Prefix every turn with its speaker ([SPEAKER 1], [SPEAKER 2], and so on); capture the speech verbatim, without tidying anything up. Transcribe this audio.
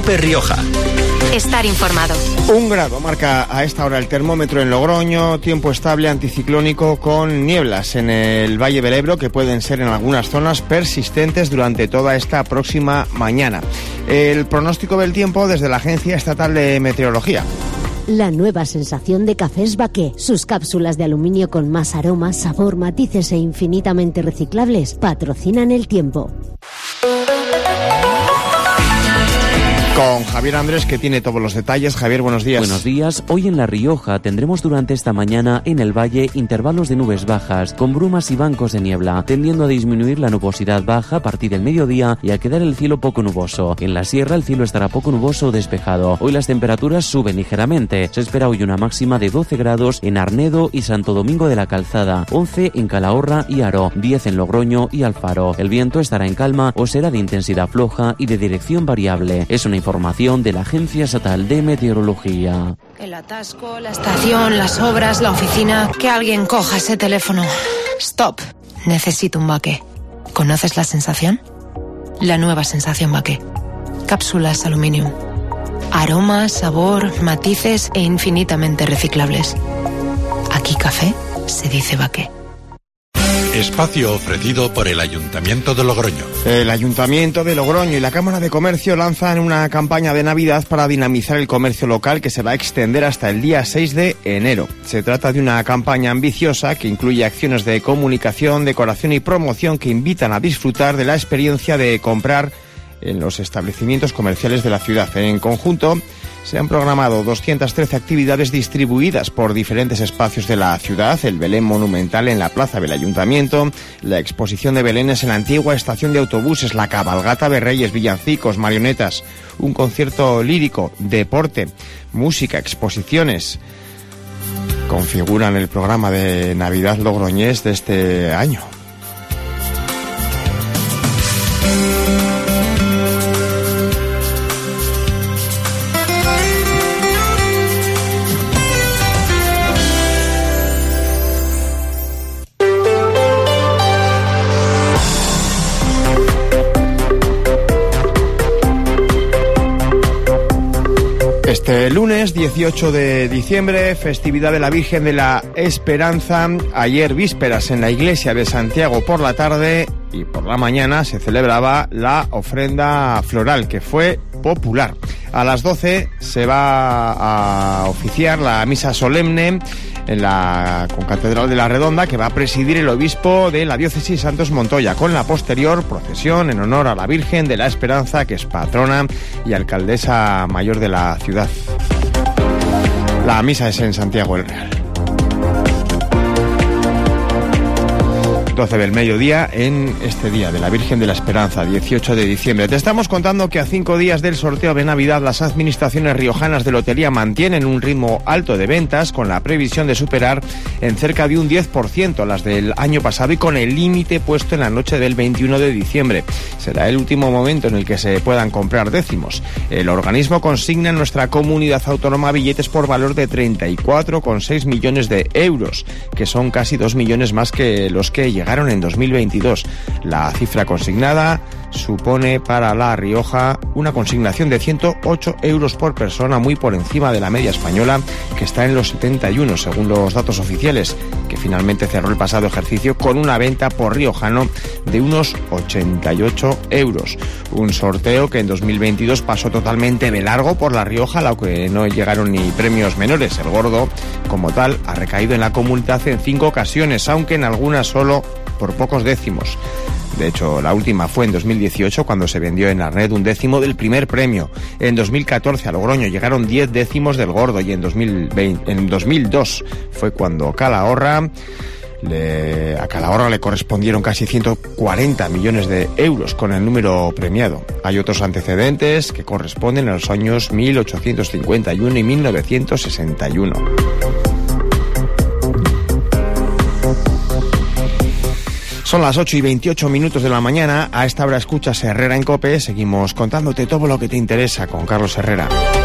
[SPEAKER 1] COPE Rioja.
[SPEAKER 2] Estar informado.
[SPEAKER 3] Un grado marca a esta hora el termómetro en Logroño, tiempo estable anticiclónico con nieblas en el Valle del Ebro que pueden ser en algunas zonas persistentes durante toda esta próxima mañana. El pronóstico del tiempo desde la Agencia Estatal de Meteorología.
[SPEAKER 4] La nueva sensación de Cafés Baqué. Sus cápsulas de aluminio con más aroma, sabor, matices e infinitamente reciclables patrocinan el tiempo.
[SPEAKER 3] Con Javier Andrés, que tiene todos los detalles. Javier, buenos días.
[SPEAKER 5] Buenos días. Hoy en La Rioja tendremos durante esta mañana en el valle intervalos de nubes bajas, con brumas y bancos de niebla, tendiendo a disminuir la nubosidad baja a partir del mediodía y a quedar el cielo poco nuboso. En la sierra el cielo estará poco nuboso o despejado. Hoy las temperaturas suben ligeramente. Se espera hoy una máxima de doce grados en Arnedo y Santo Domingo de la Calzada, once en Calahorra y Haro, diez en Logroño y Alfaro. El viento estará en calma o será de intensidad floja y de dirección variable. Es una información de la Agencia Estatal de Meteorología.
[SPEAKER 2] El atasco, la estación, las obras, la oficina. Que alguien coja ese teléfono. Stop. Necesito un Baqué. ¿Conoces la sensación? La nueva sensación Baqué. Cápsulas aluminium. Aroma, sabor, matices e infinitamente reciclables. Aquí café se dice Baqué.
[SPEAKER 6] Espacio ofrecido por el Ayuntamiento de Logroño.
[SPEAKER 3] El Ayuntamiento de Logroño y la Cámara de Comercio lanzan una campaña de Navidad para dinamizar el comercio local que se va a extender hasta el día seis de enero. Se trata de una campaña ambiciosa que incluye acciones de comunicación, decoración y promoción que invitan a disfrutar de la experiencia de comprar en los establecimientos comerciales de la ciudad. En conjunto, se han programado doscientas trece actividades distribuidas por diferentes espacios de la ciudad: el Belén monumental en la plaza del Ayuntamiento, la exposición de belenes en la antigua estación de autobuses, la cabalgata de Reyes, villancicos, marionetas, un concierto lírico, deporte, música, exposiciones. Configuran el programa de Navidad logroñés de este año. Este lunes dieciocho de diciembre, festividad de la Virgen de la Esperanza. Ayer vísperas en la iglesia de Santiago por la tarde y por la mañana se celebraba la ofrenda floral, que fue popular. A las doce se va a oficiar la misa solemne en la Concatedral de la Redonda, que va a presidir el obispo de la diócesis Santos Montoya, con la posterior procesión en honor a la Virgen de la Esperanza, que es patrona y alcaldesa mayor de la ciudad. La misa es en Santiago el Real. doce del mediodía en este día de la Virgen de la Esperanza, dieciocho de diciembre. Te estamos contando que a cinco días del sorteo de Navidad las administraciones riojanas de lotería mantienen un ritmo alto de ventas, con la previsión de superar en cerca de un diez por ciento las del año pasado y con el límite puesto en la noche del veintiuno de diciembre. Será el último momento en el que se puedan comprar décimos. El organismo consigna en nuestra comunidad autónoma billetes por valor de treinta y cuatro coma seis millones de euros, que son casi dos millones más que los que llegaron en dos mil veintidós. La cifra consignada supone para La Rioja una consignación de ciento ocho euros por persona, muy por encima de la media española, que está en los setenta y uno, según los datos oficiales, que finalmente cerró el pasado ejercicio con una venta por riojano de unos ochenta y ocho euros. Un sorteo que en dos mil veintidós pasó totalmente de largo por La Rioja, a lo que no llegaron ni premios menores. El gordo, como tal, ha recaído en la comunidad en cinco ocasiones, aunque en algunas solo por pocos décimos. De hecho, la última fue en dos mil dieciocho, cuando se vendió en la red un décimo del primer premio. En dos mil catorce a Logroño llegaron diez décimos del gordo, y en dos mil veinte, en dos mil dos fue cuando Calahorra, le, a Calahorra le correspondieron casi ciento cuarenta millones de euros con el número premiado. Hay otros antecedentes que corresponden a los años mil ochocientos cincuenta y uno y mil novecientos sesenta y uno. Son las ocho y veintiocho minutos de la mañana. A esta hora escuchas Herrera en COPE. Seguimos contándote todo lo que te interesa con Carlos Herrera.